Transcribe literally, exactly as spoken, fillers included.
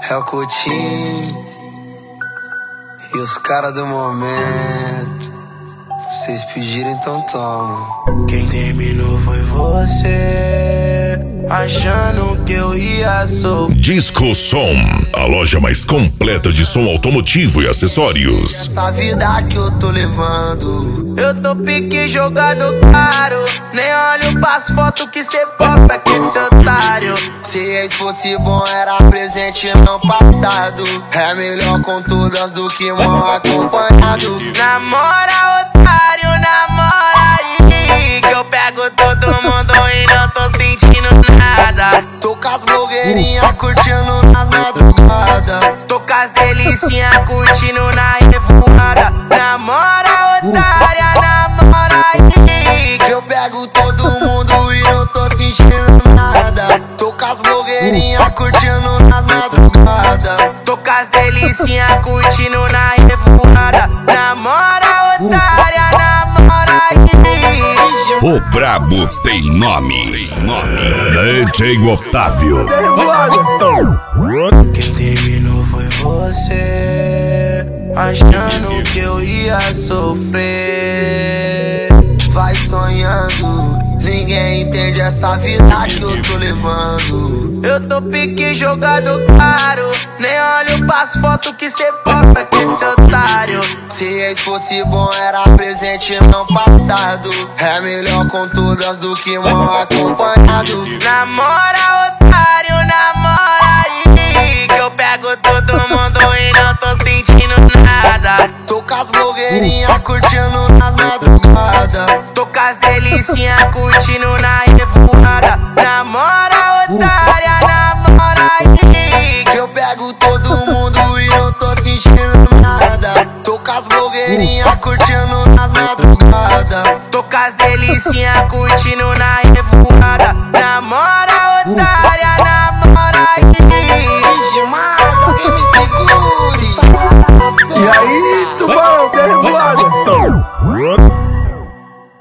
É o Coutinho e os caras do momento. Vocês pediram, então toma. Quem terminou foi você, achando que eu ia sofrer. Disco Som, a loja mais completa de som automotivo e acessórios. Essa vida que eu tô levando, eu tô pique jogado caro. Nem olho pras fotos que cê posta com esse otário. Se ex fosse bom era presente não passado. É melhor com todas do que mal acompanhado. Namora, otário, namora aí, que eu pego todo mundo e não tô sentindo nada. Tô com as blogueirinhas curtindo nas madrugadas. Tô com as delicinhas curtindo na revoada. Namora, otária, namora aí, que eu pego todo mundo e não tô sentindo nada. Tô com as blogueirinhas curtindo nas madrugadas. Tô com as delicinhas curtindo na revoada. Namora, otária, namora aí. O brabo tem nome, tem nome. D J Otávio. Quem terminou foi você, achando que eu ia sofrer. Vai sonhando, ninguém entende essa vida que eu tô levando. Eu tô pique jogado caro, nem olho pras fotos que cê posta com esse otário. Se ex fosse bom era presente não passado. É melhor com todas do que mal acompanhado. Namora, otário, namora aí, que eu pego todo mundo e não tô sentindo nada. Tô com as blogueirinhas curtindo nas madrugadas. Tô com as delicinhas curtindo na revoada. Namora, otária, namora aí, que eu pego todo mundo e não tô sentindo nada. Tô com as blogueirinhas curtindo nas madrugadas. Tô com as delicinhas curtindo na revoada. Namora, otária, namora.